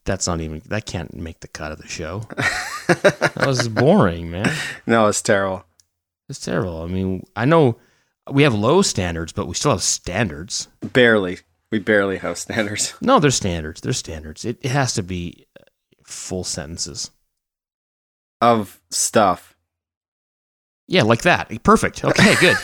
that can't make the cut of the show. That was boring, man. No, it's terrible. It's terrible. I mean, I know we have low standards, but we still have standards. Barely. We barely have standards. No, there's standards. There's standards. It has to be full sentences. Of stuff. Yeah, like that. Perfect. Okay, good.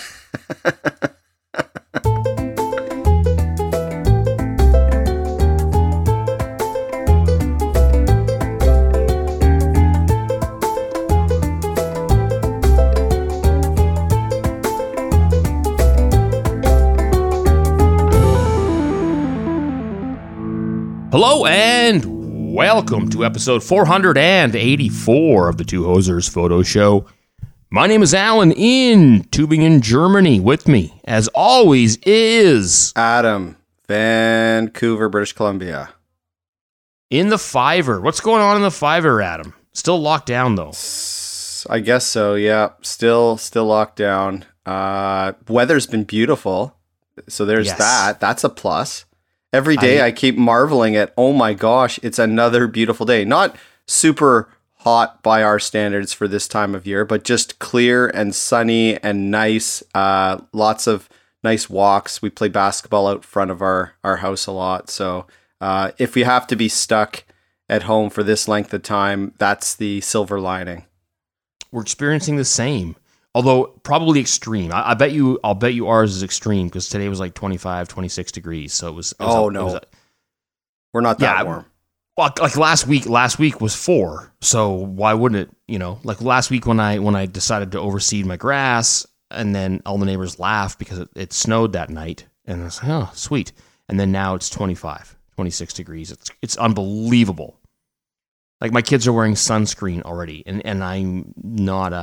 Hello and welcome to episode 484 of the Two Hosers Photo Show. My name is Alan in Tübingen, Germany. With me, as always, is Adam, Vancouver, British Columbia. In the Fiverr. What's going on in the Fiverr, Adam? Still locked down, though. I guess so, yeah. Still locked down. Weather's been beautiful, so there's that. That's a plus. Every day I keep marveling at, oh my gosh, it's another beautiful day. Not super hot by our standards for this time of year, but just clear and sunny and nice. Lots of nice walks. We play basketball out front of our house a lot. So if we have to be stuck at home for this length of time, that's the silver lining. We're experiencing the same. Although probably extreme. I'll bet you ours is extreme because today was like 25, 26 degrees. So it was we're not that warm. Well, like last week was 4. So why wouldn't it, like last week when I decided to overseed my grass and then all the neighbors laughed because it snowed that night and I was like, oh, sweet. And then now it's 25, 26 degrees. It's unbelievable. Like my kids are wearing sunscreen already and I'm not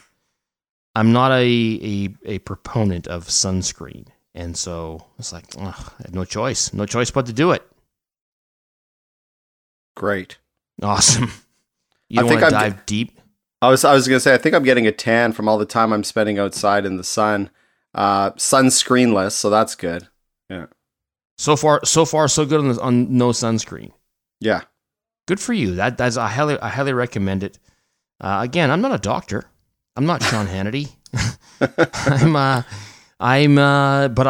a proponent of sunscreen, and so it's like I had no choice but to do it. Great, awesome. You don't want to dive deep? I was gonna say I think I'm getting a tan from all the time I'm spending outside in the sun, sunscreenless, so that's good. Yeah. So far, so good on no sunscreen. Yeah. Good for you. That's I highly recommend it. Again, I'm not a doctor. I'm not Sean Hannity. But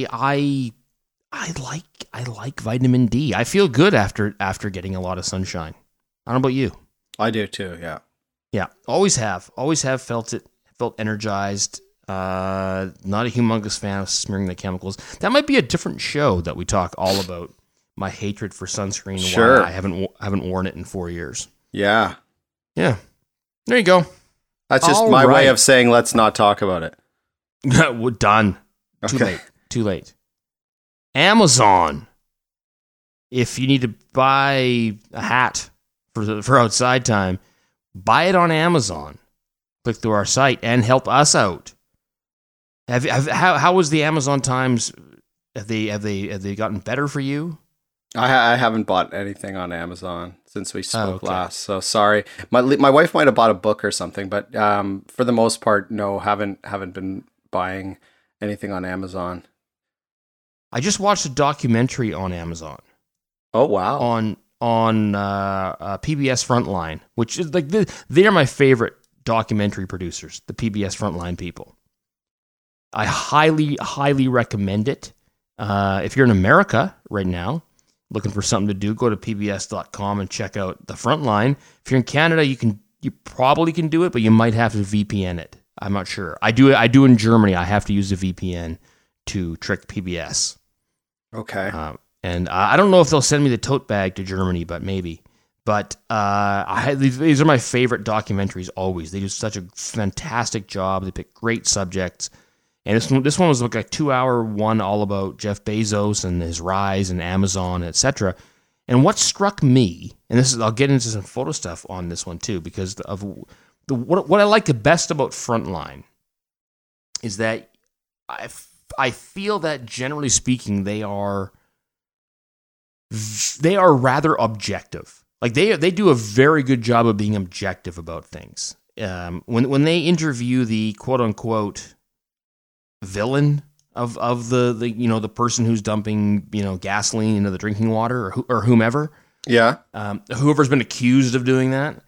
I like vitamin D. I feel good after getting a lot of sunshine. I don't know about you. I do too. Yeah. Yeah. Always have felt it. Felt energized. Not a humongous fan of smearing the chemicals. That might be a different show that we talk all about my hatred for sunscreen. Sure. Why I haven't worn it in 4 years. Yeah. Yeah. There you go. That's just my way of saying let's not talk about it. We're done. Okay. Too late. Amazon. If you need to buy a hat for outside time, buy it on Amazon. Click through our site and help us out. How was the Amazon times? Have they gotten better for you? I haven't bought anything on Amazon since we spoke last, so sorry. My wife might have bought a book or something, but for the most part, no, haven't been buying anything on Amazon. I just watched a documentary on Amazon. Oh wow! On PBS Frontline, which is like they are my favorite documentary producers, the PBS Frontline people. I highly recommend it. If you're in America right now, looking for something to do, go to pbs.com and check out the Frontline. If you're in Canada, you probably can do it, but you might have to VPN it. I'm not sure. I do in Germany. I have to use a VPN to trick PBS. Okay. And I don't know if they'll send me the tote bag to Germany, but maybe. But these are my favorite documentaries always. They do such a fantastic job. They pick great subjects. And this one was like a 2-hour one all about Jeff Bezos and his rise and Amazon, etc. And what struck me, and I'll get into some photo stuff on this one too, because of what I like the best about Frontline is that I feel that generally speaking they are rather objective. Like they do a very good job of being objective about things. When they interview the quote unquote villain of the person who's dumping gasoline into the drinking water or whomever, Yeah. Whoever's been accused of doing that,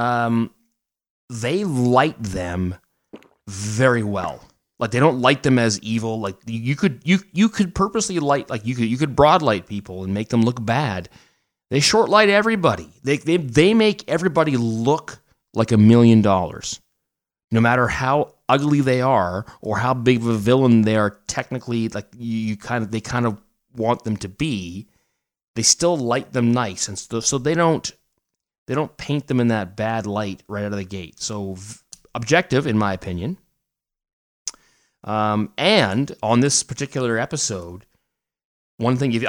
they light them very well. Like they don't light them as evil. Like you could purposely light, like you could broad light people and make them look bad. They short light everybody. They make everybody look like $1 million, no matter how ugly they are or how big of a villain they are. Technically, like they kind of want them to be. They still light them nice, and so they don't paint them in that bad light right out of the gate. So objective, in my opinion. And on this particular episode, one thing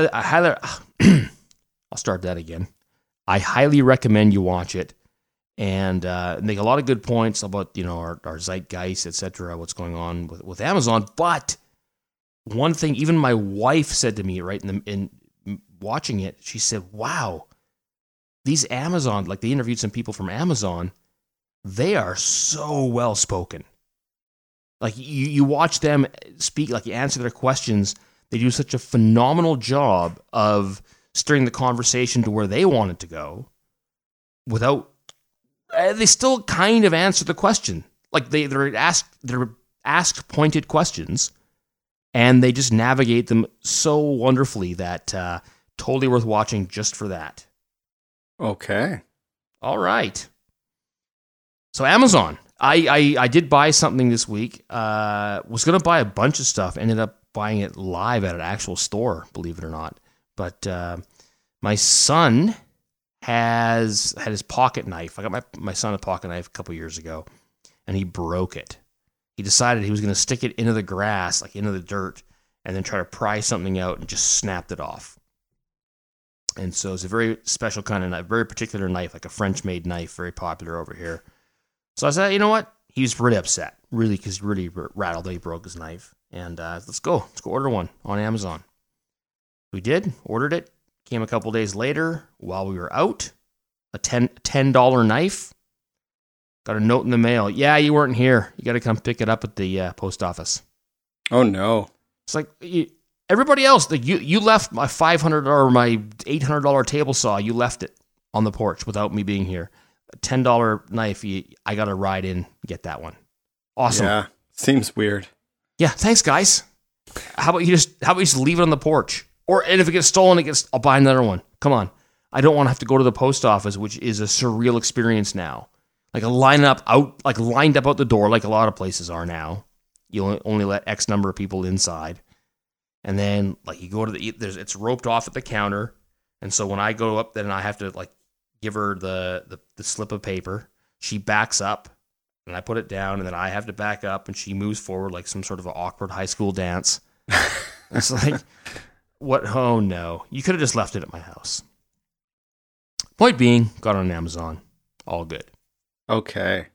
I'll start that again. I highly recommend you watch it and make a lot of good points about our zeitgeist, etc. What's going on with Amazon. But one thing, even my wife said to me right in watching it, she said, "Wow, these Amazon, like they interviewed some people from Amazon, they are so well spoken. Like you watch them speak, like you answer their questions. They do such a phenomenal job of steering the conversation to where they want it to go without, they still kind of answer the question. Like they're asked pointed questions and they just navigate them so wonderfully that totally worth watching just for that." Okay. All right. So Amazon. I did buy something this week. Was going to buy a bunch of stuff. Ended up buying it live at an actual store, believe it or not. But my son had his pocket knife. I got my son a pocket knife a couple years ago, and he broke it. He decided he was going to stick it into the grass, like into the dirt, and then try to pry something out and just snapped it off. And so it's a very special kind of knife, very particular knife, like a French-made knife, very popular over here. So I said, you know what? He was really upset, really, because he really rattled that he broke his knife. And let's go order one on Amazon. We did, ordered it. Came a couple days later while we were out. A $10 knife. Got a note in the mail. Yeah, you weren't here. You got to come pick it up at the post office. Oh no! It's like everybody else. Like you left my $500 or my $800 table saw. You left it on the porch without me being here. A $10 knife. I got to ride in, get that one. Awesome. Yeah, seems weird. Yeah, thanks, guys. How about you just leave it on the porch? And if it gets stolen, I'll buy another one. Come on. I don't want to have to go to the post office, which is a surreal experience now. Like lined up out the door, like a lot of places are now. You only let X number of people inside. And then like you go to it's roped off at the counter. And so when I go up, then I have to like give her the slip of paper. She backs up and I put it down, and then I have to back up and she moves forward like some sort of an awkward high school dance. It's like, what? Oh no. You could have just left it at my house. Point being, got it on Amazon. All good. Okay.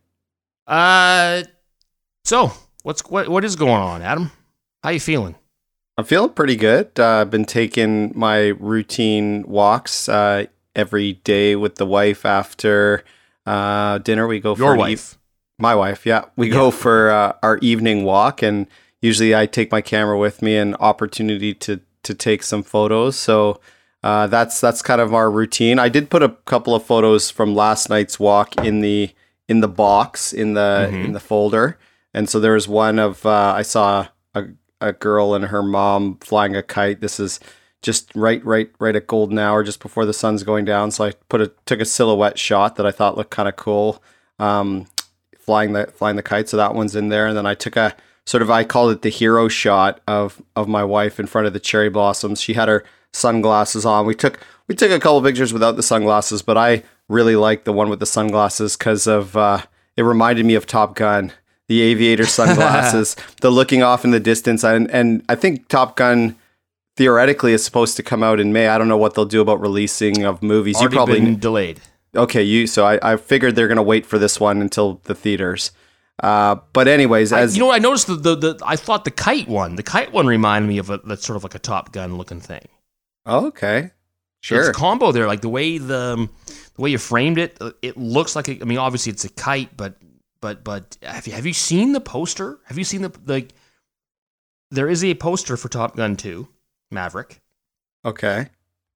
So what is going on, Adam? How you feeling? I'm feeling pretty good. I've been taking my routine walks every day with the wife after dinner. We go for your wife. My wife, yeah. We go for our evening walk, and usually I take my camera with me, and opportunity to take some photos. So that's kind of our routine. I did put a couple of photos from last night's walk in the box in the folder, and so there was one of I saw a girl and her mom flying a kite. This is just right at golden hour, just before the sun's going down. So I took a silhouette shot that I thought looked kind of cool, flying the kite. So that one's in there, and then I took a sort of, I called it the hero shot of my wife in front of the cherry blossoms. She had her sunglasses on. We took a couple pictures without the sunglasses, but I really liked the one with the sunglasses because of it reminded me of Top Gun, the aviator sunglasses, the looking off in the distance, and I think Top Gun theoretically is supposed to come out in May. I don't know what they'll do about releasing of movies. Already you probably been delayed. Okay, so I figured they're going to wait for this one until the theaters. But anyways, I noticed I thought the kite one reminded me of that's sort of like a Top Gun looking thing. Oh, okay. Sure. It's a combo there, like the way you framed it. It looks like obviously it's a kite, but have you seen the poster? Have you seen there is a poster for Top Gun 2, Maverick. Okay.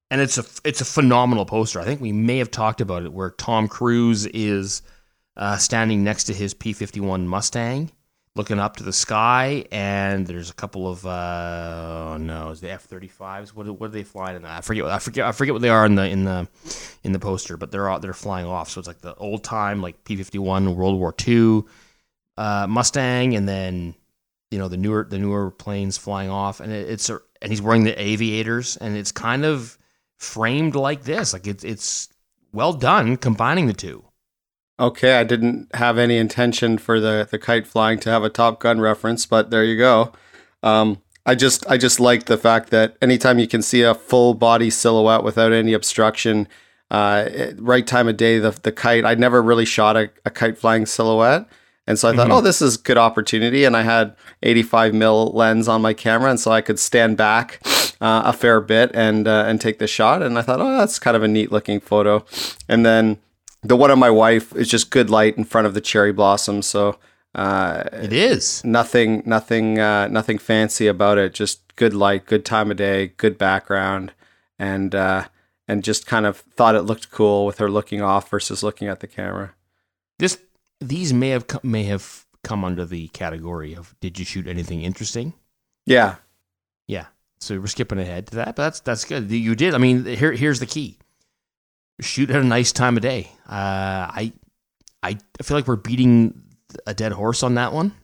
And it's a phenomenal poster. I think we may have talked about it, where Tom Cruise is standing next to his P-51 Mustang, looking up to the sky, and there's a couple of is the F-35s? What are they flying in that? I forget what they are in the poster, but they're flying off. So it's like the old time like P-51 World War II Mustang, and then the newer planes flying off, and and he's wearing the aviators, and it's kind of framed like this. Like it's well done combining the two. Okay, I didn't have any intention for the kite flying to have a Top Gun reference, but there you go. I just like the fact that anytime you can see a full body silhouette without any obstruction, right time of day, the kite. I never really shot a kite flying silhouette. And so I thought, this is a good opportunity. And I had 85 mil lens on my camera, and so I could stand back a fair bit and take the shot. And I thought, that's kind of a neat looking photo. And then the one of my wife is just good light in front of the cherry blossoms. So it is nothing fancy about it. Just good light, good time of day, good background, and just kind of thought it looked cool with her looking off versus looking at the camera. These may have come under the category of, did you shoot anything interesting? Yeah. Yeah. So we're skipping ahead to that, but that's good. You did. I mean, here's the key. Shoot at a nice time of day. I feel like we're beating a dead horse on that one.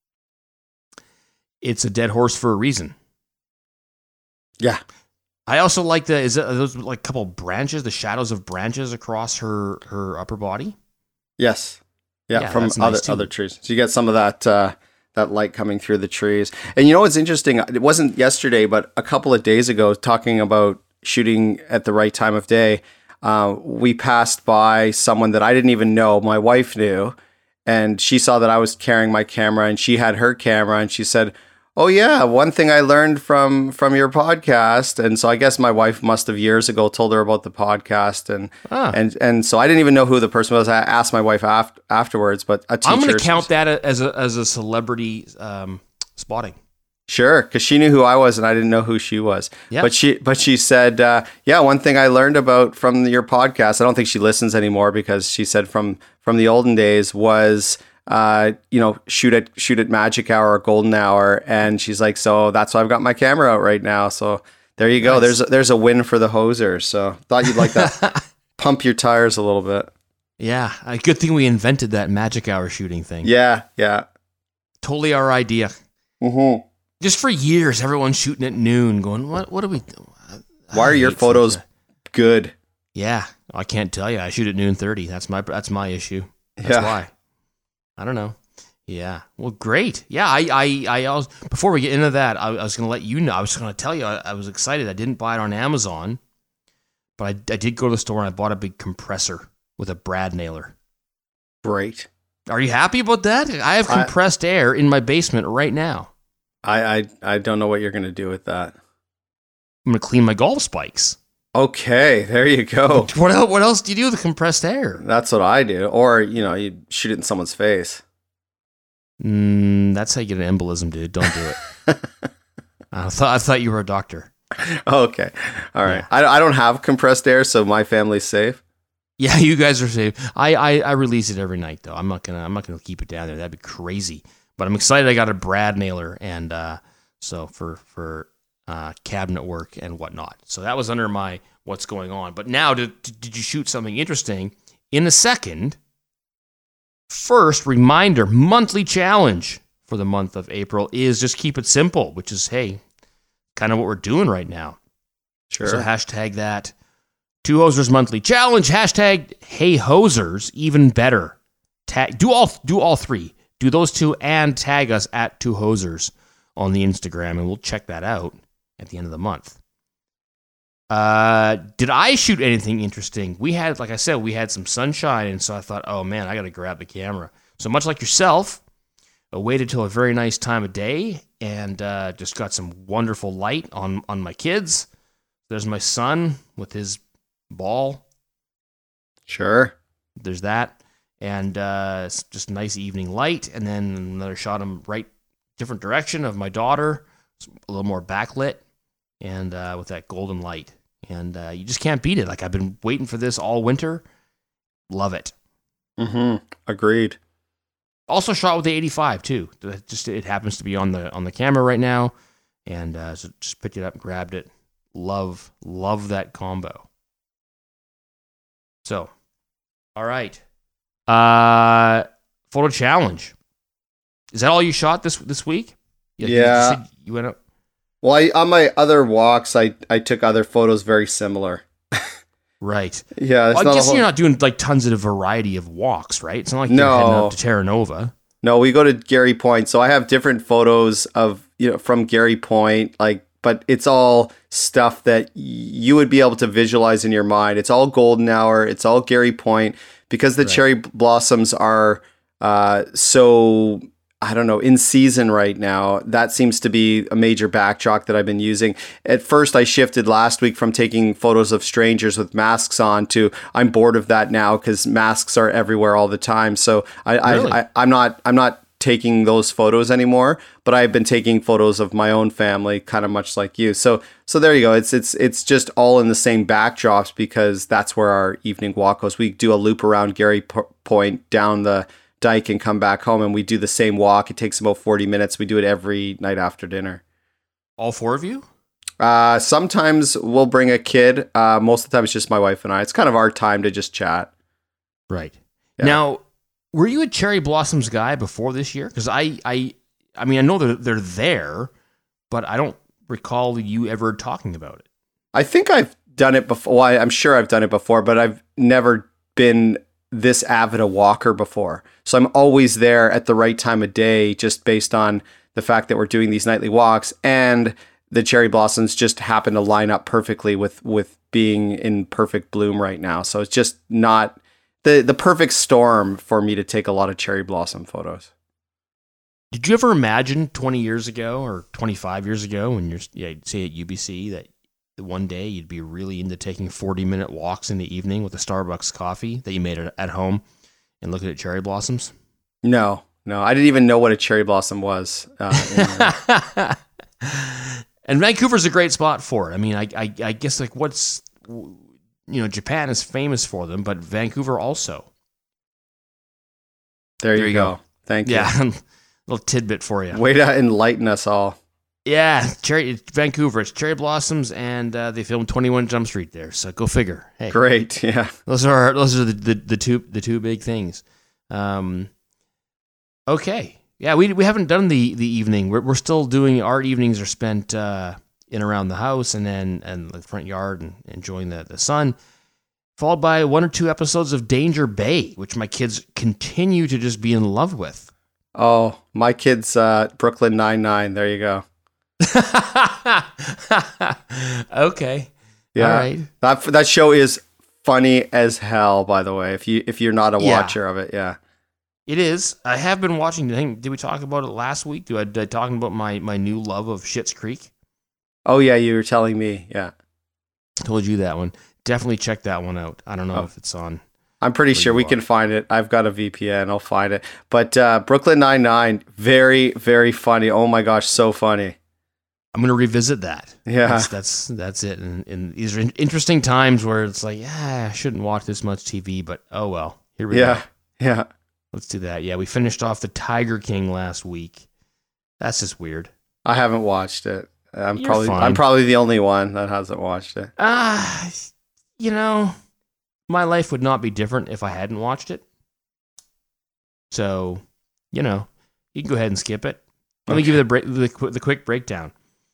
It's a dead horse for a reason. Yeah. I also like are those like a couple branches, the shadows of branches across her upper body? Yes. Yeah, from other trees. So you get some of that light coming through the trees. And what's interesting? It wasn't yesterday, but a couple of days ago, talking about shooting at the right time of day, we passed by someone that I didn't even know. My wife knew, and she saw that I was carrying my camera, and she had her camera, and she said, "Oh yeah, one thing I learned from your podcast." And so I guess my wife must have years ago told her about the podcast, and so I didn't even know who the person was. I asked my wife afterwards, but a teacher. I'm going to count that as a celebrity spotting. Sure, because she knew who I was and I didn't know who she was. Yep. But she said, one thing I learned from your podcast. I don't think she listens anymore, because she said from the olden days was, shoot at magic hour or golden hour. And she's like, so that's why I've got my camera out right now. So there you go. Nice. There's a win for the hosers. So thought you'd like that. Pump your tires a little bit. Yeah. A good thing we invented that magic hour shooting thing. Yeah. Yeah. Totally our idea. Mm-hmm. Just for years, everyone's shooting at noon going, what do we do? Why are your photos good? Yeah. I can't tell you. I shoot at noon 30. That's my issue. That's why. I don't know. Yeah. Well, great. Yeah. I also, before we get into that, I was going to let you know. I was going to tell you I was excited. I didn't buy it on Amazon, but I did go to the store and I bought a big compressor with a brad nailer. Great. Are you happy about that? I have compressed air in my basement right now. I don't know what you're going to do with that. I'm going to clean my golf spikes. Okay, there you go. What else do you do with compressed air? That's what I do. Or, you shoot it in someone's face. That's how you get an embolism, dude. Don't do it. I thought you were a doctor. Okay. All right. Yeah. I don't have compressed air, so my family's safe. Yeah, you guys are safe. I release it every night, though. I'm not gonna keep it down there. That'd be crazy. But I'm excited. I got a brad nailer, and so for cabinet work and whatnot. So that was under my what's going on. But now, did you shoot something interesting? In a second. First, reminder, monthly challenge for the month of April is just keep it simple, which is, hey, kind of what we're doing right now. Sure. So hashtag that. Two Hosers Monthly Challenge. Hashtag Hey Hosers. Even better. Do all three. Do those two and tag us at Two Hosers on the Instagram, and we'll check that out at the end of the month. Did I shoot anything interesting? Like I said, we had some sunshine, and so I thought, oh man, I got to grab the camera. So much like yourself, I waited till a very nice time of day and just got some wonderful light on my kids. There's my son with his ball. Sure. There's that. And it's just nice evening light. And then another shot him right different direction of my daughter, a little more backlit, and with that golden light. and you just can't beat it. Like, I've been waiting for this all winter. Love it. Agreed. Also shot with the 85 too. Just it happens to be on the camera right now, and so just picked it up and grabbed it. Love that combo. So, all right. Photo challenge. Is that all you shot this week? Yeah. You went up. Well, on my other walks, I took other photos very similar. Right. Yeah. Well, I guess you're not doing like tons of a variety of walks, right? It's not like you're heading up to Terra Nova. No, we go to Gary Point. So I have different photos of, from Gary Point, but it's all stuff that you would be able to visualize in your mind. It's all golden hour. It's all Gary Point, because the cherry blossoms are so, I don't know, in season right now. That seems to be a major backdrop that I've been using. At first, I shifted last week from taking photos of strangers with masks on to I'm bored of that now because masks are everywhere all the time. So I'm not taking those photos anymore, but I've been taking photos of my own family, kind of much like you. So there you go. It's just all in the same backdrops because that's where our evening walk goes. We do a loop around Gary Point down the dike and come back home, and we do the same walk. It takes about 40 minutes. We do it every night after dinner. All four of you? Sometimes we'll bring a kid. Most of the time it's just my wife and I. It's kind of our time to just chat. Right. Yeah. Now, were you a cherry blossoms guy before this year? Because I mean, I know they're there, but I don't recall you ever talking about it. I think I've done it before. Well, I'm sure I've done it before, but I've never been this avid a walker before. So I'm always there at the right time of day, just based on the fact that we're doing these nightly walks, and the cherry blossoms just happen to line up perfectly with being in perfect bloom right now. So it's just not the perfect storm for me to take a lot of cherry blossom photos. Did you ever imagine 20 years ago or 25 years ago when you're say at UBC that one day you'd be really into taking 40-minute walks in the evening with a Starbucks coffee that you made at home and looking at cherry blossoms? No, I didn't even know what a cherry blossom was. And Vancouver's a great spot for it. I mean, I guess like Japan is famous for them, but Vancouver also. There you go. Thank you. Yeah, little tidbit for you. Way to enlighten us all. Yeah, Vancouver. It's cherry blossoms, and they filmed 21 Jump Street there. So go figure. Hey, great. Yeah, those are the two big things. Okay. Yeah, we haven't done the evening. We're still doing our evenings are spent in around the house and the front yard and enjoying the sun, followed by one or two episodes of Danger Bay, which my kids continue to just be in love with. Oh, my kids, Brooklyn Nine-Nine. There you go. Okay. Yeah. All right. That show is funny as hell, by the way. If you're not a watcher of it, yeah. It is. I have been watching. Did we talk about it last week? Did I talk about my new love of Schitt's Creek? Oh yeah, you were telling me. Yeah. Told you that one. Definitely check that one out. I don't know if it's on. I'm pretty sure we can find it. I've got a VPN. I'll find it. But Brooklyn Nine-Nine, very, very funny. Oh my gosh, so funny. I'm going to revisit that. Yeah. That's it. And these are interesting times where it's like, I shouldn't watch this much TV, but oh well. Here we go. Yeah. Let's do that. Yeah, we finished off the Tiger King last week. That's just weird. I haven't watched it. I'm probably the only one that hasn't watched it. My life would not be different if I hadn't watched it. So, you can go ahead and skip it. Let me give you the quick breakdown.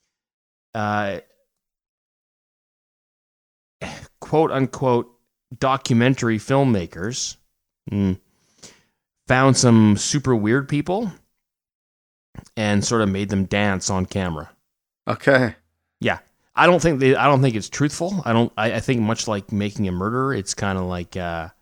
Quote unquote documentary filmmakers found some super weird people and sort of made them dance on camera. Okay. Yeah. I don't think it's truthful. I think much like making a murder, it's kind of like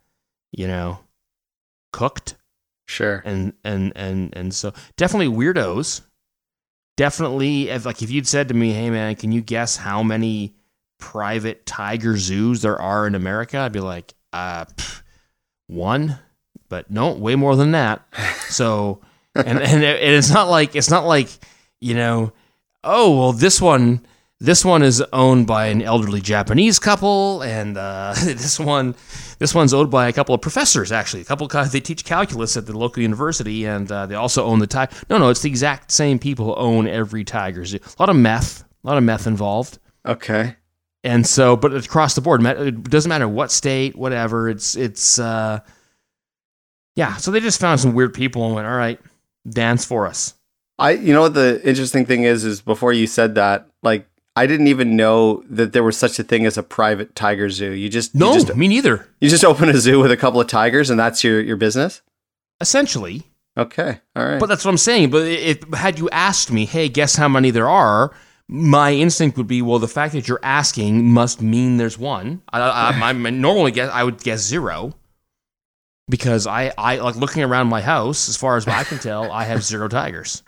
cooked. Sure. And so definitely weirdos. Definitely if you'd said to me, "Hey man, can you guess how many private tiger zoos there are in America?" I'd be like, one. But no, way more than that. So, and it's not like, oh, well, this one, This one is owned by an elderly Japanese couple, and this one's owned by a couple of professors, actually. A couple of guys, they teach calculus at the local university, and they also own the tiger. No, it's the exact same people who own every Tiger Zoo. A lot of meth involved. Okay. And so, but it's across the board. It doesn't matter what state, whatever. So they just found some weird people and went, all right, dance for us. The interesting thing is before you said that, like, I didn't even know that there was such a thing as a private tiger zoo. Me neither. You just open a zoo with a couple of tigers and that's your business? Essentially. Okay. All right. But that's what I'm saying. But had you asked me, hey, guess how many there are? My instinct would be, well, the fact that you're asking must mean there's one. I normally guess I would guess 0. Because I like looking around my house, as far as I can tell, I have 0 tigers.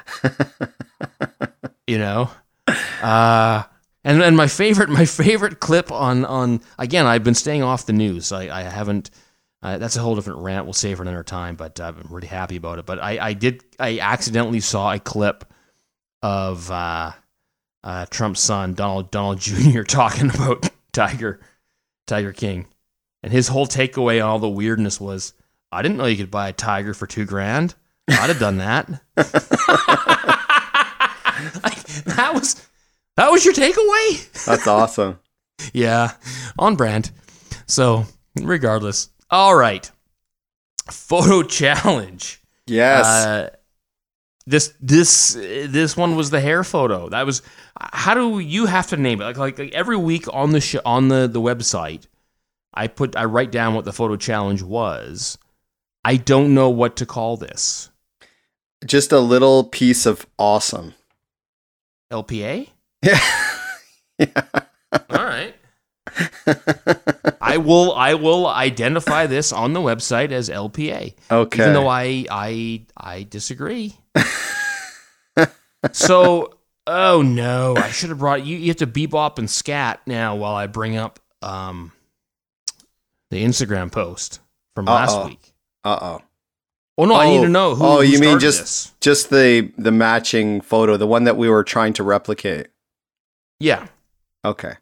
And my favorite clip on again, I've been staying off the news. I haven't. That's a whole different rant. We'll save for another time. But I'm really happy about it. But I accidentally saw a clip of Trump's son Donald Jr. talking about Tiger King, and his whole takeaway on all the weirdness was, I didn't know you could buy a tiger for $2,000. I'd have done that. That was your takeaway? That's awesome. Yeah, on brand. So, regardless. All right. Photo challenge. Yes. This one was the hair photo. That was, how do you have to name it? Like every week on the on the website, I write down what the photo challenge was. I don't know what to call this. Just a little piece of awesome. LPA? Yeah. Yeah. All right. I will identify this on the website as LPA. Okay. Even though I disagree. So, oh no, I should have brought you. You have to bebop and scat now while I bring up the Instagram post from last week. Oh no, I need to know who. Oh, you mean this. just the matching photo, the one that we were trying to replicate? Yeah. Okay.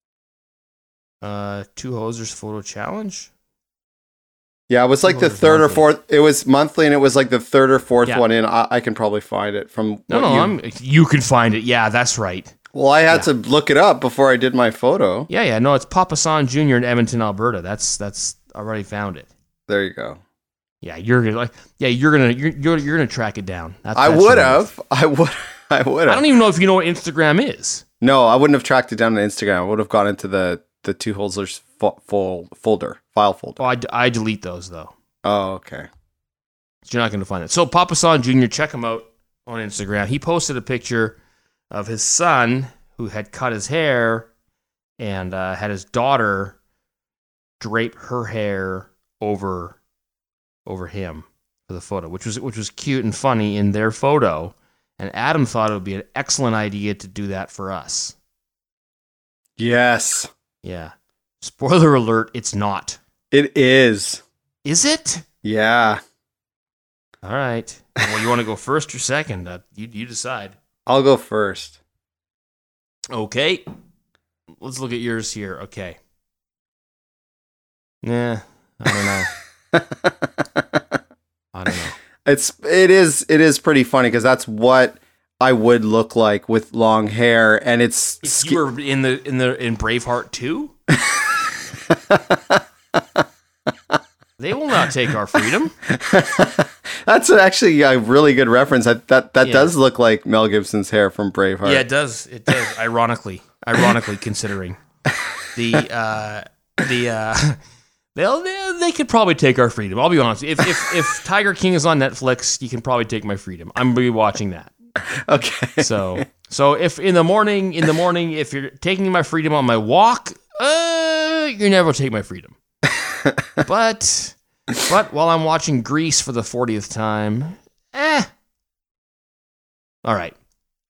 Two Hosers photo challenge. Yeah, it was like the third or fourth. It was monthly, and it was like the third or fourth one in. I can probably find it from. You can find it. Yeah, that's right. Well, I had to look it up before I did my photo. Yeah. No, it's Papa San Jr. in Edmonton, Alberta. That's I already found it. There you go. Yeah, you're gonna track it down. I would have. I would. I don't even know if you know what Instagram is. No, I wouldn't have tracked it down on Instagram. I would have gone into the Two Holzers file folder. Oh, I delete those though. Oh, okay. So you're not going to find it. So Papa San Jr., check him out on Instagram. He posted a picture of his son who had cut his hair and had his daughter drape her hair over him for the photo, which was cute and funny in their photo. And Adam thought it would be an excellent idea to do that for us. Yes. Yeah. Spoiler alert, it's not. It is. Is it? Yeah. All right. Well, you want to go first or second? You decide. I'll go first. Okay. Let's look at yours here. Okay. Yeah. I don't know. It is pretty funny because that's what I would look like with long hair, and it's. If you were in Braveheart 2? They will not take our freedom. That's actually a really good reference. That does look like Mel Gibson's hair from Braveheart. Yeah, it does. It does. Ironically, considering they could probably take our freedom. I'll be honest. If Tiger King is on Netflix, you can probably take my freedom. I'm gonna be watching that. Okay. So if in the morning, if you're taking my freedom on my walk, you never take my freedom. But while I'm watching Grease for the 40th time, All right.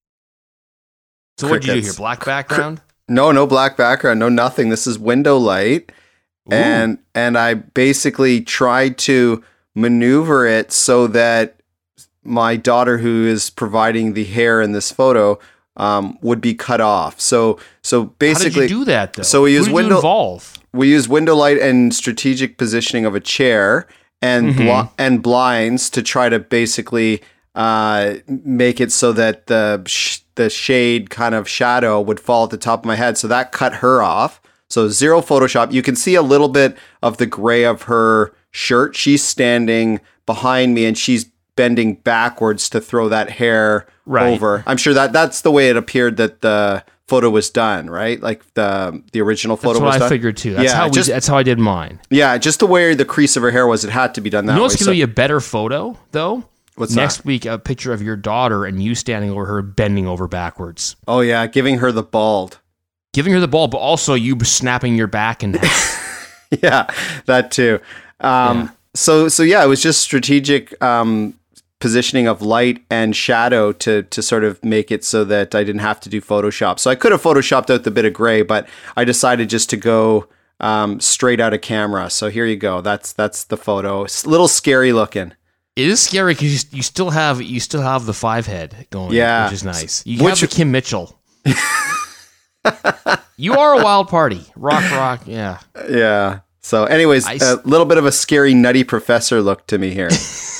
So what did you do here? Black background? No black background. No nothing. This is window light. Ooh. And I basically tried to maneuver it so that my daughter, who is providing the hair in this photo, would be cut off. So basically, how did you do that though? So we use involve? We use window light and strategic positioning of a chair and and blinds to try to basically make it so that the shade kind of shadow would fall at the top of my head. So that cut her off. So zero Photoshop. You can see a little bit of the gray of her shirt. She's standing behind me and she's bending backwards to throw that hair over. I'm sure that's the way it appeared that the photo was done, right? Like the original photo was done. That's what I figured too. That's how I did mine. Yeah, just the way the crease of her hair was, it had to be done that way. You know what's going to be a better photo, though? What's Next that? week, a picture of your daughter and you standing over her, bending over backwards. Oh, yeah, giving her the bald. Giving her the ball, but also you snapping your back in half. Yeah, that too. So yeah, it was just strategic positioning of light and shadow to sort of make it so that I didn't have to do Photoshop. So I could have Photoshopped out the bit of gray, but I decided just to go straight out of camera. So here you go. That's the photo. It's a little scary looking. It is scary because you still have the 5 head going, which is nice. You have the Kim Mitchell. You are a wild party. Rock, yeah. Yeah. So anyways, a little bit of a scary, nutty professor look to me here.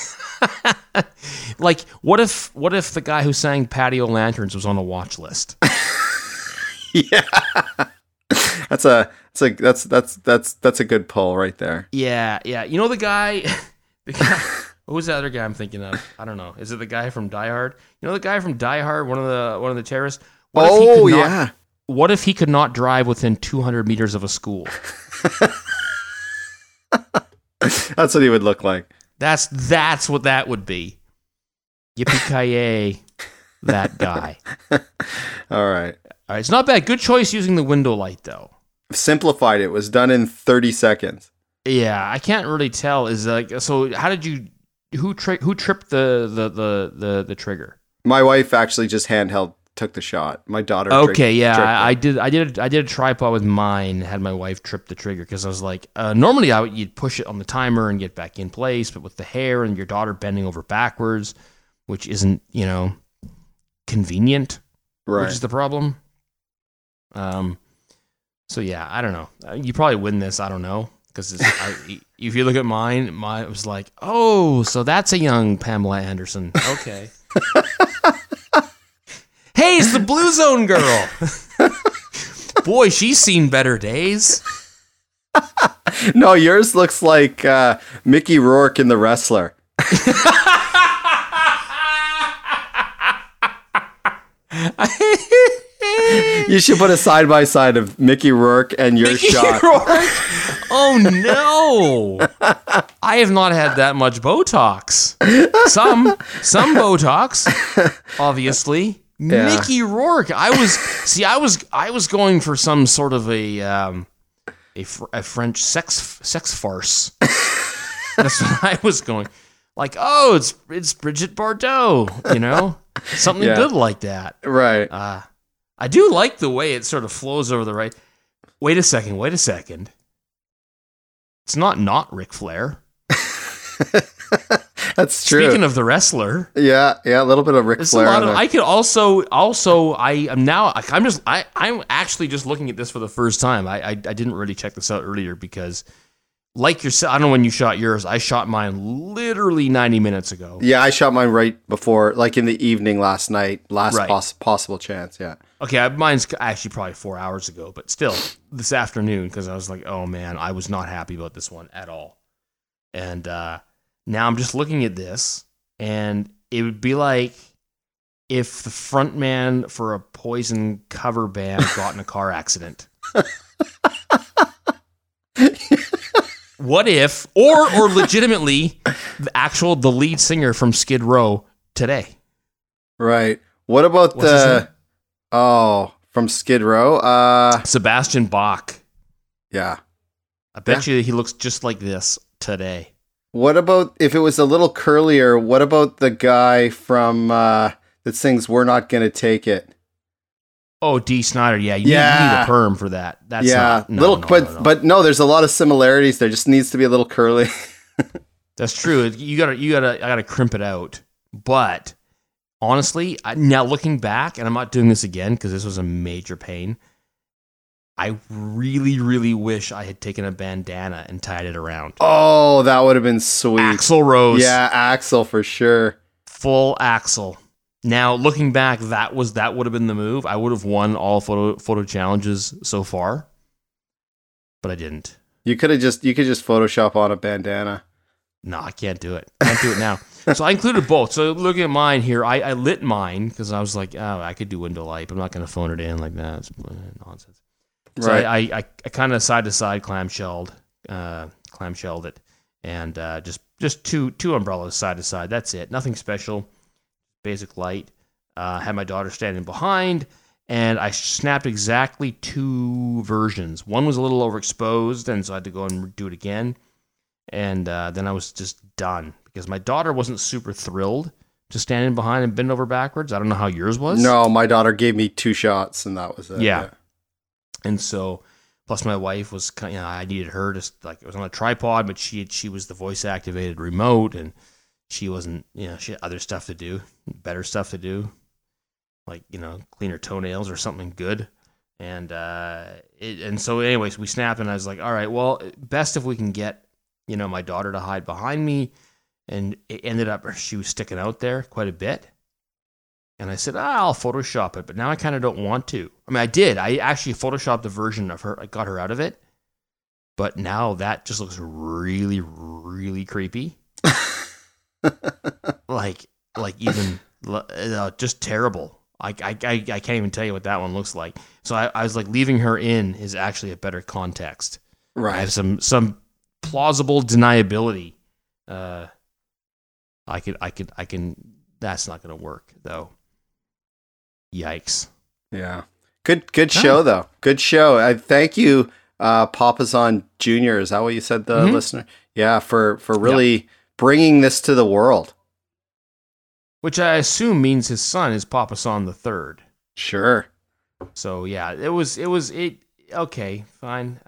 Like, what if the guy who sang Patio Lanterns was on a watch list? Yeah. That's a good pull right there. Yeah. You know the guy who's the other guy I'm thinking of? I don't know. Is it the guy from Die Hard? You know the guy from Die Hard, one of the terrorists? What if he could not drive within 200 meters of a school? That's what he would look like. That's what that would be. Yippee-ki-yay, that guy. All right. It's not bad. Good choice using the window light, though. Simplified. It was done in 30 seconds. Yeah, I can't really tell. So? How did you? Who tripped the trigger? My wife actually just handheld took the shot. My daughter. Okay, yeah, I did a tripod with mine. Had my wife trip the trigger because I was like, normally you'd push it on the timer and get back in place, but with the hair and your daughter bending over backwards, which isn't convenient, right? Which is the problem. So yeah, I don't know. You probably win this. I don't know. Because if you look at mine was like, oh, so that's a young Pamela Anderson. Okay. Hey, it's the Blue Zone girl. Boy, she's seen better days. No, yours looks like Mickey Rourke in The Wrestler. You should put a side by side of Mickey Rourke and your shot. Rourke? Oh no! I have not had that much Botox. Some Botox, obviously. Yeah. Mickey Rourke. I was going for some sort of a French sex farce. That's what I was going. Like, oh, it's Brigitte Bardot, something good like that. Right. I do like the way it sort of flows over the right. Wait a second. It's not Ric Flair. That's true. Speaking of the wrestler. Yeah, a little bit of Ric Flair. I could also I'm actually just looking at this for the first time. I didn't really check this out earlier because like yourself, I don't know when you shot yours. I shot mine literally 90 minutes ago. Yeah, I shot mine right before, like in the evening last night, possible chance, yeah. Okay, mine's actually probably 4 hours ago, but still this afternoon because I was like, oh man, I was not happy about this one at all. And now I'm just looking at this, and it would be like if the front man for a Poison cover band got in a car accident. What if, or legitimately, the lead singer from Skid Row today? Right. What about from Skid Row? Sebastian Bach. Yeah. I bet you he looks just like this today. What about, if it was a little curlier, what about the guy from that sings "We're Not Gonna Take It"? Oh, Dee Snider. Yeah, you need a perm for that. That's but no, there's a lot of similarities there. Just needs to be a little curly. That's true. I gotta crimp it out. But honestly, now looking back, and I'm not doing this again because this was a major pain, I really, really wish I had taken a bandana and tied it around. Oh, that would have been sweet. Axl Rose. Yeah, Axl for sure. Full Axl. Now, looking back, that would have been the move. I would have won all photo challenges so far, but I didn't. You could just Photoshop on a bandana. No, I can't do it. Can't do it now. So I included both. So looking at mine here, I lit mine because I was like, oh, I could do window light, but I'm not going to phone it in like that. It's nonsense. So Right. I kind of side to side clamshelled it, and just two umbrellas side to side. That's it. Nothing special. Basic light. Had my daughter standing behind, and I snapped exactly 2 versions. One was a little overexposed, and so I had to go and do it again. And then I was just done because my daughter wasn't super thrilled to stand in behind and bend over backwards. I don't know how yours was. No, my daughter gave me 2 shots, and that was it. Yeah. And so, plus my wife was kind of, I needed her to, like, it was on a tripod, but she was the voice activated remote, and she wasn't, she had other stuff to do, better stuff to do, like, clean her toenails or something good. And so anyways, we snapped, and I was like, all right, well, best if we can get, my daughter to hide behind me. And it ended up, she was sticking out there quite a bit. And I said, I'll Photoshop it, but now I kind of don't want to. I mean, I did. I actually Photoshopped the version of her. I got her out of it. But now that just looks really, really creepy. like even just terrible. I can't even tell you what that one looks like. So I was like, leaving her in is actually a better context. Right. I have some plausible deniability. I can. That's not going to work though. Yikes. Yeah. Good show though. Good show. I thank you, Papazon Jr. Is that what you said, the listener? Yeah, for really bringing this to the world. Which I assume means his son is Papasan the Third. Sure. So yeah, it was okay, fine.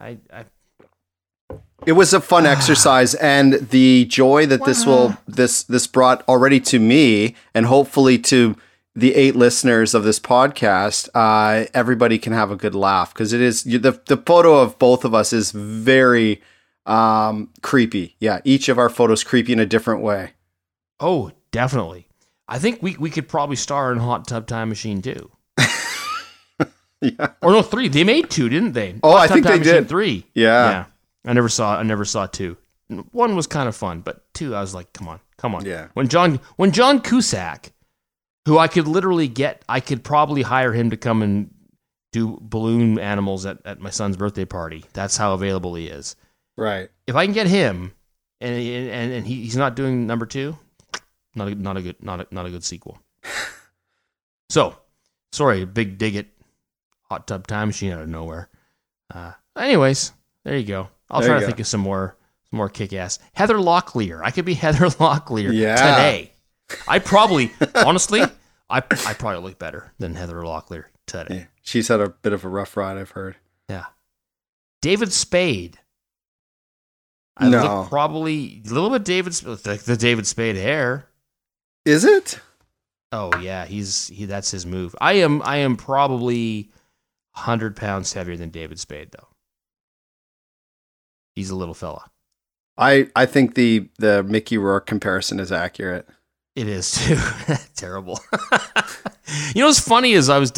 It was a fun exercise, and the joy that this brought already to me, and hopefully to the 8 listeners of this podcast, everybody can have a good laugh, because it is the photo of both of us is very creepy. Yeah, each of our photos creepy in a different way. Oh, definitely. I think we could probably star in Hot Tub Time Machine 2. Yeah. Or no, 3. They made 2, didn't they? Oh, Hot I Tub think Time they Machine did. 3. Yeah. I never saw 2. 1 was kind of fun, but 2, I was like, come on. Yeah. When John Cusack, who I could probably hire him to come and do balloon animals at my son's birthday party. That's how available he is. Right. If I can get him, and he's not doing number 2, not a good sequel. So, sorry, big dig at Hot Tub Time Machine out of nowhere. Anyways, there you go. I'll try to think of some more kick-ass. Heather Locklear. I could be Heather Locklear today. I probably, honestly, I probably look better than Heather Locklear today. Yeah. She's had a bit of a rough ride, I've heard. Yeah. David Spade. I look probably a little bit the David Spade hair. Is it? Oh yeah, that's his move. I am probably 100 pounds heavier than David Spade though. He's a little fella. I think the Mickey Rourke comparison is accurate. It is too. Terrible. What's funny is I was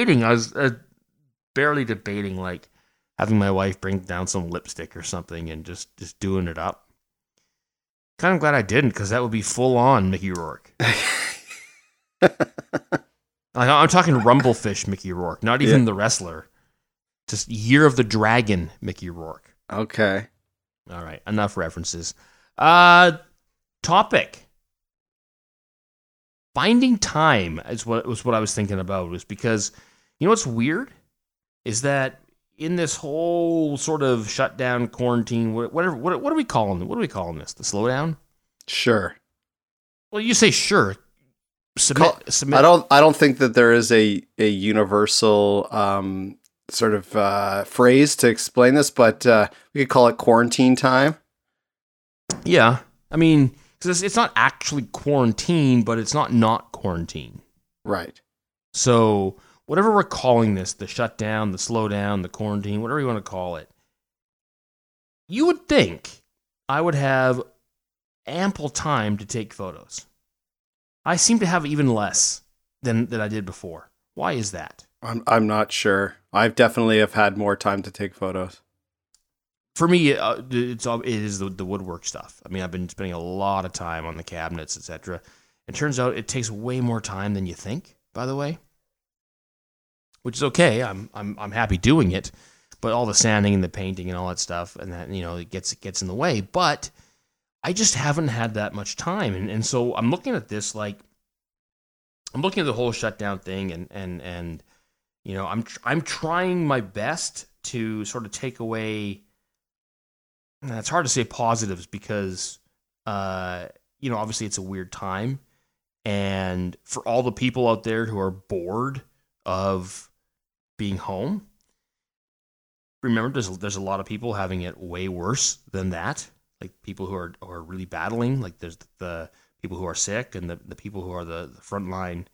barely debating, like having my wife bring down some lipstick or something and just doing it up. Kind of glad I didn't, because that would be full on Mickey Rourke. I'm talking Rumblefish Mickey Rourke, not even the wrestler. Just Year of the Dragon Mickey Rourke. Okay. All right, enough references. Topic. Finding time is what I was thinking about, was because what's weird is that in this whole sort of shutdown, quarantine, whatever, what are we calling it? What are we calling this? The slowdown? Sure. Well, you say sure. Submit. I don't think that there is a universal sort of phrase to explain this, but we could call it quarantine time. Yeah, I mean, because it's not actually quarantine, but it's not quarantine. Right. So whatever we're calling this, the shutdown, the slowdown, the quarantine, whatever you want to call it, you would think I would have ample time to take photos. I seem to have even less than I did before. Why is that? I'm not sure. I've definitely have had more time to take photos. For me, it is the woodwork stuff. I mean, I've been spending a lot of time on the cabinets, etc. It turns out it takes way more time than you think, by the way, which is okay. I'm happy doing it, but all the sanding and the painting and all that stuff, and that, it gets in the way. But I just haven't had that much time, and so I'm looking at this like I'm looking at the whole shutdown thing, and I'm trying my best to sort of take away. And it's hard to say positives because obviously it's a weird time, and for all the people out there who are bored of being home, remember there's a lot of people having it way worse than that. Like people who are really battling, like there's the people who are sick, and the people who are the frontline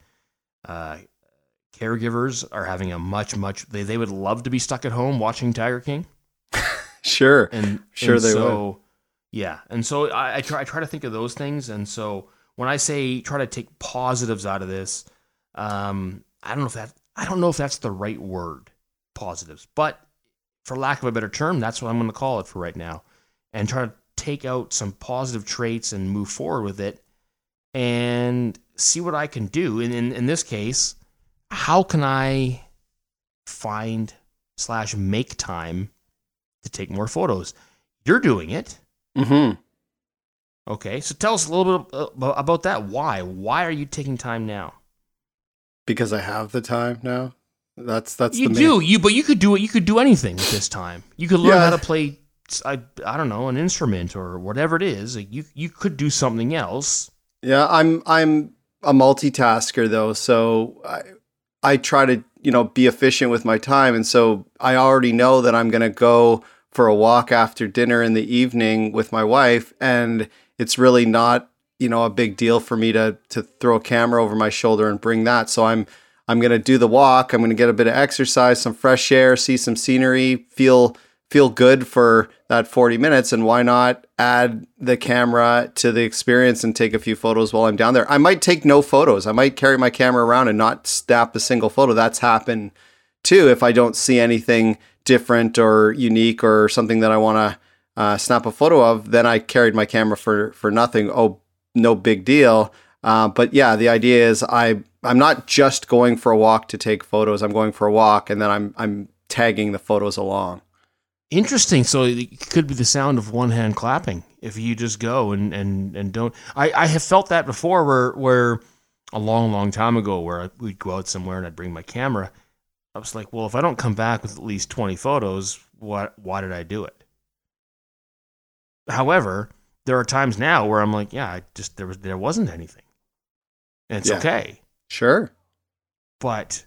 caregivers are having a much they would love to be stuck at home watching Tiger King. Sure, they would. Yeah, and so I try to think of those things, and so when I say try to take positives out of this, I don't know if that's the right word, positives, but for lack of a better term, that's what I'm going to call it for right now, and try to take out some positive traits and move forward with it, and see what I can do. And in this case, how can I find / make time to take more photos? You're doing it. Mm-hmm. Okay, so tell us a little bit about that. Why? Why are you taking time now? Because I have the time now. That's you do. But you could do it. You could do anything with this time. You could learn how to play. I don't know, an instrument or whatever it is. Like you could do something else. Yeah, I'm a multitasker though, so I try to be efficient with my time, and so I already know that I'm going to go for a walk after dinner in the evening with my wife, and it's really not a big deal for me to throw a camera over my shoulder and bring that. So I'm going to do the walk. I'm going to get a bit of exercise, some fresh air, see some scenery, feel good for that 40 minutes, and why not add the camera to the experience and take a few photos while I'm down there. I might take no photos. I might carry my camera around and not snap a single photo. That's happened too. If I don't see anything different or unique or something that I want to snap a photo of, then I carried my camera for nothing. Oh, no big deal. But yeah, the idea is I'm not just going for a walk to take photos. I'm going for a walk, and then I'm tagging the photos along. Interesting. So it could be the sound of one hand clapping if you just go and don't. I have felt that before where a long time ago where we'd go out somewhere and I'd bring my camera. I was like, well, if I don't come back with at least 20 photos, why did I do it? However, there are times now where I'm like, yeah, there wasn't anything. And it's okay. Sure. But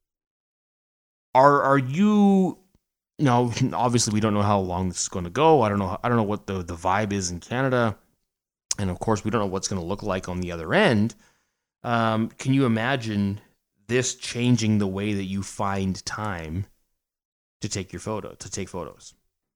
are you... No, obviously we don't know how long this is going to go. I don't know what the vibe is in Canada, and of course we don't know what's going to look like on the other end. Can you imagine this changing the way that you find time to take photos?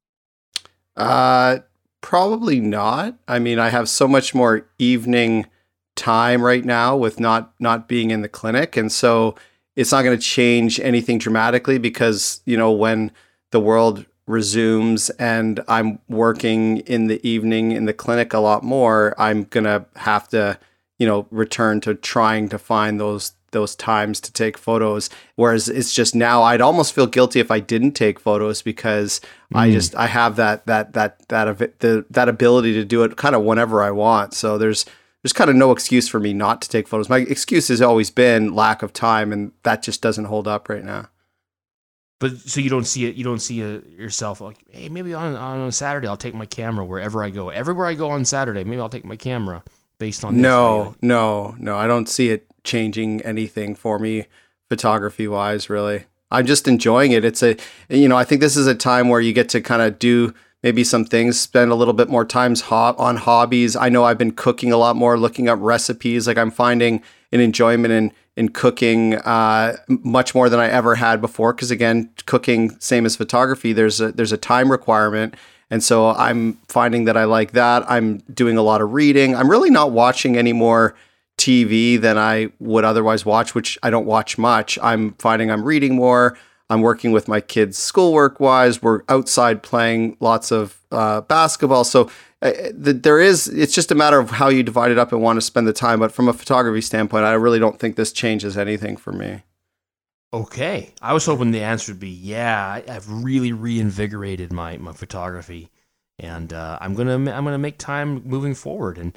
Probably not. I mean, I have so much more evening time right now with not being in the clinic, and so it's not going to change anything dramatically because when the world resumes and I'm working in the evening in the clinic a lot more, I'm going to have to, return to trying to find those times to take photos. Whereas it's just now I'd almost feel guilty if I didn't take photos because I have that ability to do it kind of whenever I want. So there's kind of no excuse for me not to take photos. My excuse has always been lack of time, and that just doesn't hold up right now. But so you don't see it. You don't see yourself like, hey, maybe on a Saturday I'll take my camera wherever I go. Everywhere I go on Saturday, maybe I'll take my camera based on this. No. I don't see it changing anything for me photography wise. Really, I'm just enjoying it. It's I think this is a time where you get to kind of do maybe some things, spend a little bit more time on hobbies. I know I've been cooking a lot more, looking up recipes. Like I'm finding an enjoyment in cooking much more than I ever had before. Because again, cooking, same as photography, there's a time requirement. And so I'm finding that I like that. I'm doing a lot of reading. I'm really not watching any more TV than I would otherwise watch, which I don't watch much. I'm finding I'm reading more. I'm working with my kids schoolwork wise. We're outside playing lots of basketball. So it's just a matter of how you divide it up and want to spend the time. But from a photography standpoint, I really don't think this changes anything for me. Okay. I was hoping the answer would be, yeah, I've really reinvigorated my photography, and I'm gonna make time moving forward. And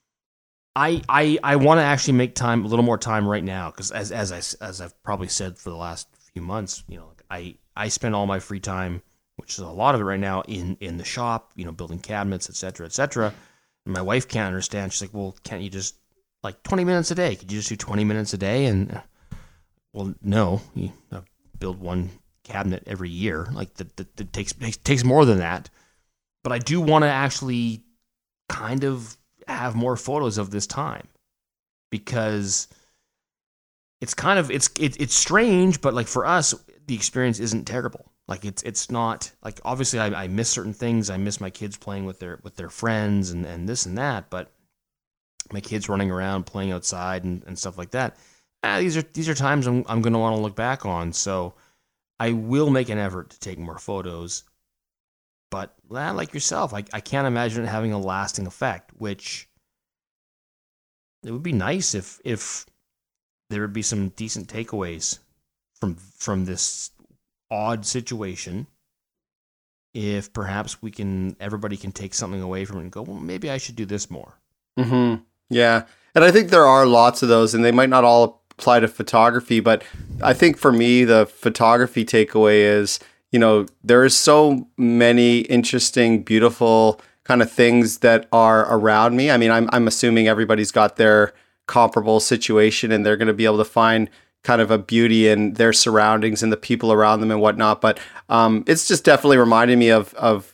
I want to actually make time, a little more time right now, because as I've probably said for the last few months, I spend all my free time, which is a lot of it right now, in the shop, building cabinets, et cetera, et cetera. And my wife can't understand. She's like, well, can't you just, 20 minutes a day? Could you just do 20 minutes a day? And, well, no, you build one cabinet every year. That takes more than that. But I do want to actually kind of have more photos of this time, because it's kind of it's strange, but for us the experience isn't terrible. It's not obviously I miss certain things. I miss my kids playing with their friends and this and that, but my kids running around playing outside and stuff like that. These are times I'm going to want to look back on. So I will make an effort to take more photos. But like yourself, I can't imagine it having a lasting effect, which it would be nice if there would be some decent takeaways from this odd situation. If perhaps everybody can take something away from it and go, well, maybe I should do this more. Mm-hmm. Yeah. And I think there are lots of those, and they might not all apply to photography, but I think for me, the photography takeaway is, there is so many interesting, beautiful kind of things that are around me. I mean, I'm assuming everybody's got their comparable situation, and they're going to be able to find kind of a beauty in their surroundings and the people around them and whatnot. But it's just definitely reminding me of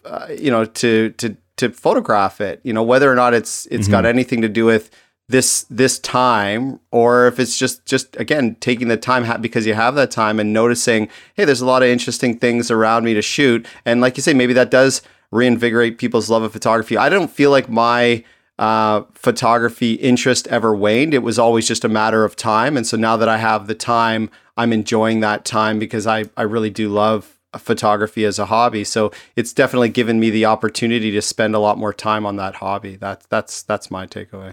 to photograph it. Whether or not it's mm-hmm. got anything to do with this time, or if it's just again taking the time because you have that time and noticing, hey, there's a lot of interesting things around me to shoot. And like you say, maybe that does reinvigorate people's love of photography. I don't feel like my photography interest ever waned. It was always just a matter of time. And so now that I have the time, I'm enjoying that time, because I really do love photography as a hobby. So it's definitely given me the opportunity to spend a lot more time on that hobby. That's my takeaway.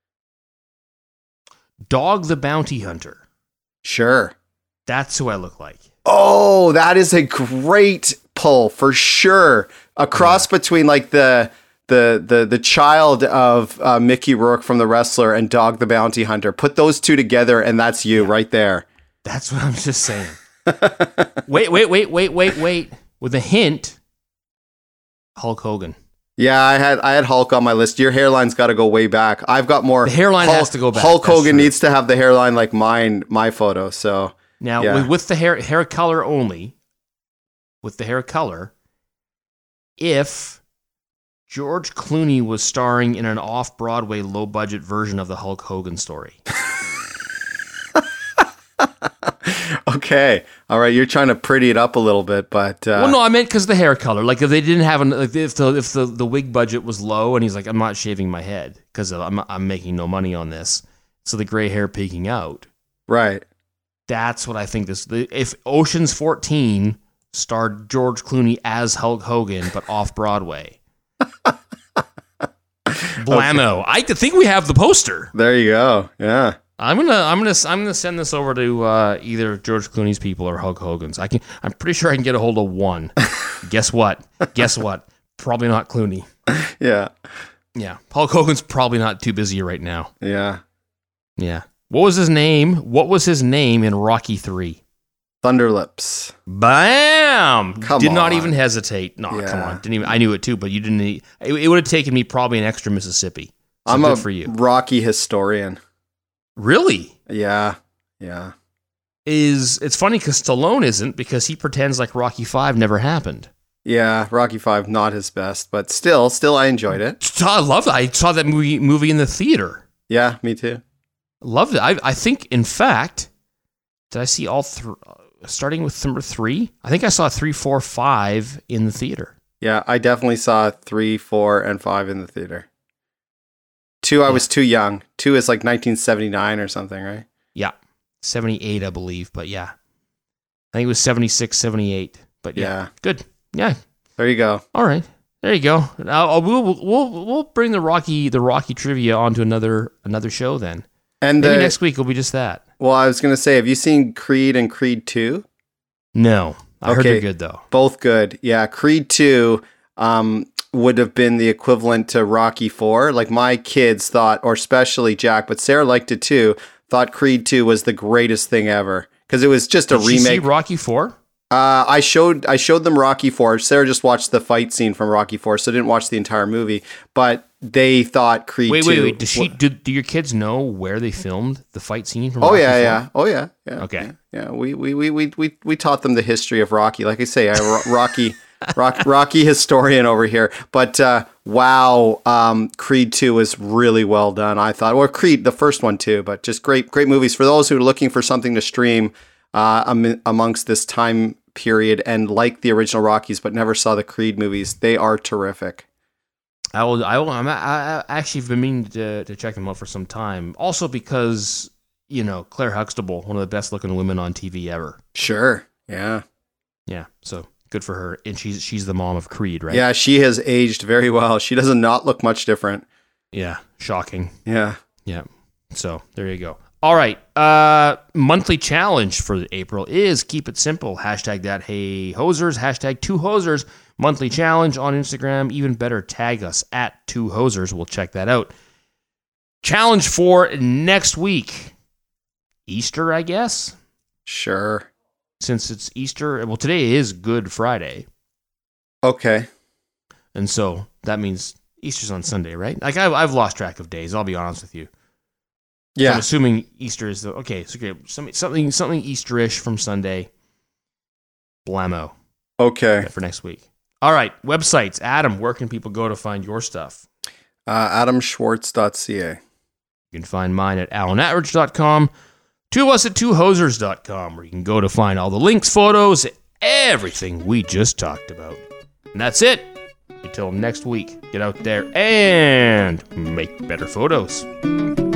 Dog the Bounty Hunter. Sure. That's who I look like. Oh, that is a great pull for sure. A cross between the child of Mickey Rourke from The Wrestler and Dog the Bounty Hunter. Put those two together and that's you right there. That's what I'm just saying. Wait. With a hint, Hulk Hogan. Yeah, I had Hulk on my list. Your hairline's got to go way back. I've got more. The hairline has to go back. Hulk Hogan needs to have the hairline like my photo. So now yeah. with the hair color only, with the hair color, if George Clooney was starring in an off-Broadway low-budget version of the Hulk Hogan story. Okay. All right. You're trying to pretty it up a little bit, but... Well, no, I meant because the hair color. If they didn't have... if the wig budget was low and he's like, I'm not shaving my head because I'm making no money on this. So the gray hair peeking out. Right. That's what I think if Ocean's 14 starred George Clooney as Hulk Hogan, but off-Broadway... Blammo! Okay. I think we have the poster. There you go. Yeah, I'm gonna send this over to either George Clooney's people or Hulk Hogan's. I'm pretty sure I can get a hold of one. Guess what? Probably not Clooney. Yeah. Hulk Hogan's probably not too busy right now. Yeah. What was his name in Rocky 3? Thunderlips. Bam! Did not even hesitate. No, Come on. Didn't even. I knew it too, but you didn't. It would have taken me probably an extra Mississippi. So I'm good for you. Rocky historian. Really? Yeah. It's funny because Stallone isn't, because he pretends like Rocky 5 never happened. Yeah, Rocky 5 not his best, but still I enjoyed it. I loved it. I saw that movie in the theater. Yeah, me too. Loved it. I think, in fact, did I see all starting with number 3? I think I saw 3, 4, 5 in the theater. Yeah, I definitely saw 3, 4, and 5 in the theater. 2, I was too young. 2 is like 1979 or something, right? Yeah, 78, I believe, but yeah. I think it was 76, 78, but yeah. Good. Yeah. There you go. All right. There you go. We'll bring the Rocky trivia onto another show then. And maybe next week will be just that. Well, I was going to say, have you seen Creed and Creed 2? No. I heard they're good, though. Both good. Yeah, Creed 2 would have been the equivalent to Rocky 4. Like, my kids thought, or especially Jack, but Sarah liked it too, thought Creed 2 was the greatest thing ever. Because it was just a remake. Did you see Rocky 4? I showed them Rocky 4. Sarah just watched the fight scene from Rocky 4, so didn't watch the entire movie. But they thought Creed 2... Wait. Do your kids know where they filmed the fight scene from Rocky 4? Yeah. Oh, yeah. Okay. Yeah. We taught them the history of Rocky. Like I say, Rocky historian over here. But wow, Creed 2 was really well done, I thought. Or Creed, the first one too, but just great movies. For those who are looking for something to stream amongst this time period and like the original Rockies but never saw the Creed movies, they are terrific. I actually been meaning to check them out for some time. Also because, Claire Huxtable, one of the best looking women on TV ever. Sure. Yeah. Yeah. So good for her. And she's the mom of Creed, right? Yeah, she has aged very well. She does not look much different. Yeah. Shocking. Yeah. Yeah. So there you go. All right. Monthly challenge for April is keep it simple. Hashtag that hey hosers. Hashtag 2hosers. Monthly challenge on Instagram. Even better, tag us at 2hosers. We'll check that out. Challenge for next week. Easter, I guess? Sure. Since it's Easter. Well, today is Good Friday. Okay. And so that means Easter's on Sunday, right? Like I've lost track of days. I'll be honest with you. Yeah. So I'm assuming Easter is okay. So something Easterish from Sunday. Blammo. Okay. For next week. All right. Websites. Adam, where can people go to find your stuff? AdamSchwartz.ca. You can find mine at alanatridge.com. Two of us at 2hosers.com, where you can go to find all the links, photos, everything we just talked about. And that's it. Until next week, get out there and make better photos.